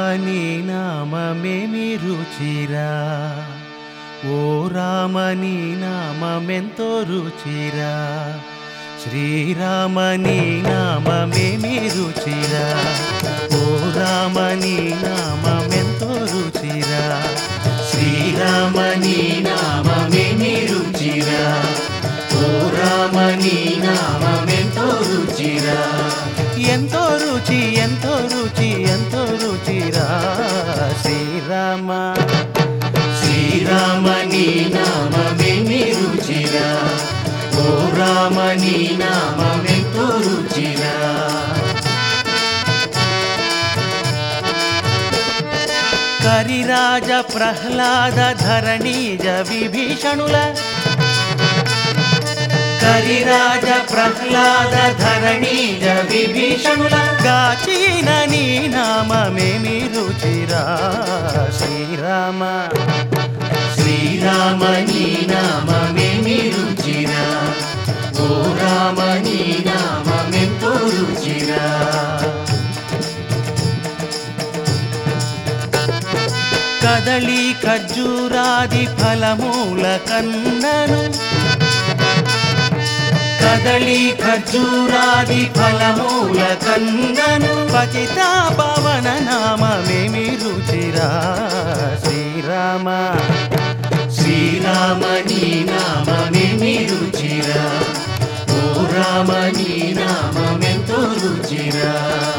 నీ నామమేమి రుచిరా, ఓ రామ నీ నామమెంతో రుచిరా, శ్రీరామ నీ నామమేమి రుచిరా, ఓ రామ నీ నామమెంతో రుచిరా, శ్రీరామ నీ నామమేమి రుచిరా, ఓ రామ నీ నామమెంతో రుచిరా, ఎంతో రుచి ఎంతో రుచి ఎంతో రుచిరా, శ్రీరామ శ్రీరామ నీ నామమేమి రుచిరా, ఓ రామ నీ నామమెంతో రుచిరా. కరిరాజ ప్రహ్లాద ధరణీజ విభీషణుల, కరిరాజ ప్రహ్లాద ధరణీజ విభీషణుల గాచిన నీ నామమేమి రుచిరా, శ్రీరామ శ్రీరామ నీ నామమేమి రుచిరా, ఓ రామ నీ నామమెంతో రుచిరా. కదళి ఖర్జూరాది ఫలమూల కన్నను, కదళి ఖర్జూరాది ఫలమూల కన్నను పతిత పవన నామమేమి రుచిరా, శ్రీరామ శ్రీరామ నీ నామమేమి రుచిరా, ఓ రామ నీ నామమెంతో రుచిరా.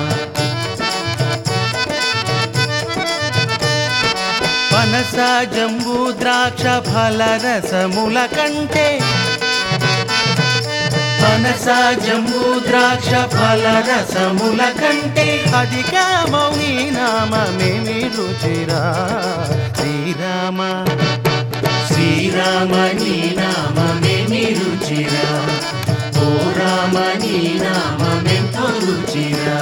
పనస జంబూ ద్రాక్ష ఫలరసముల కంటే, పనస జంబూ ద్రాక్ష ఫలరసముల కంటే అధిక మౌని నామమేమి రుచిరా, శ్రీరామ శ్రీరామ నీ నామమేమి రుచిరా, ఓ రామ నీ నామమెంతో రుచిరా.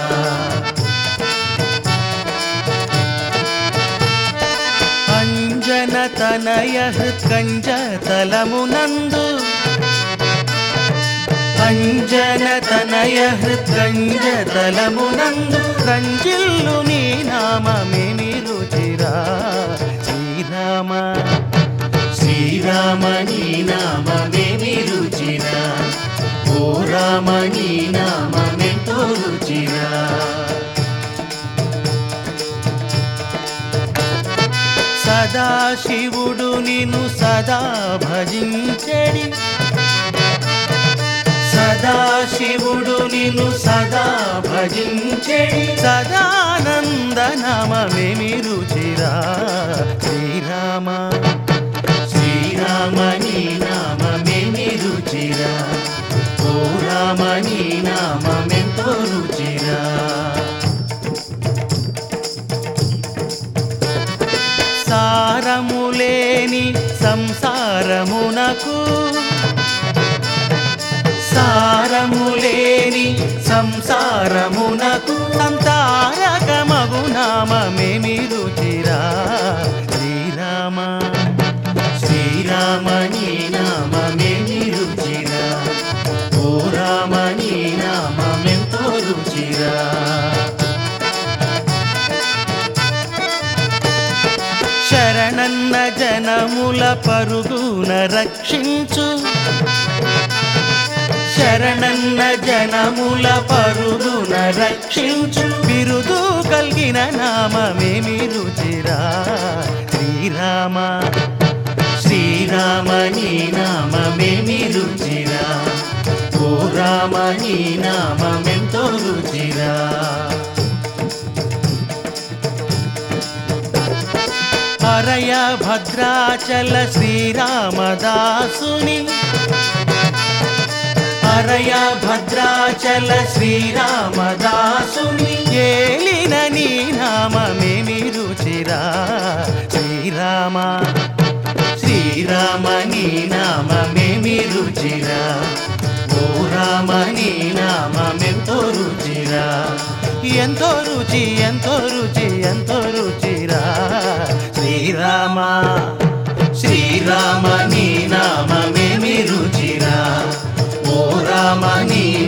అంజన తనయ హృత్కంజ తలమునందు, అంజన తనయ హృత్కంజ తలమునందు రంజిల్లు నీ నామమేమి రుచిరా, శ్రీరామ శ్రీరామ నీ నామమేమి రుచిరా, ఓ రామ నీ నామమెంతో రుచిరా. సదాశివుడు నిన్ను సదా భజించెడి, సదాశివుడు నిన్ను సదా భజించెడి సదానంద నామమేమి రుచిరా, శ్రీరామ శ్రీరామ నీ నామమేమి రుచిరా, ఓ రామ నీ నామమెంతో రుచిరా. సారములేని సంసారమునకు, సారములేని సంసారమునకు సంతారకమగు నామమేమి రుచిరా, శ్రీరామ శ్రీరామ నీ నామమేమి రుచిరా, ఓ రామ నీ నామమెంతో రుచిరా. శరణన్న జనముల పరుగున రక్షించు, శరణన్న జనముల పరుగున రక్షించు బిరుదు కలిగిన నామమేమి రుచిరా, శ్రీరామ శ్రీరామ నీ నామమేమి రుచిరా, ఓ రామ నీ నామమెంతో రుచిరా. హరయ భద్రాచల శ్రీరామదాసుని, హరయ భద్రాచల శ్రీరామదాసుని ఏలిన నీ నామమేమి రుచిరా, శ్రీరామ శ్రీరామ నీ నామమేమి రుచిరా, ఓ రామ నీ నామమెంతో రుచిరా, ఎంతో రుచి ఎంతో రుచి ఎంతో రుచిరా, శ్రీరామ శ్రీరామ నీ నామమేమి రుచిరా, ఓ రామ నీ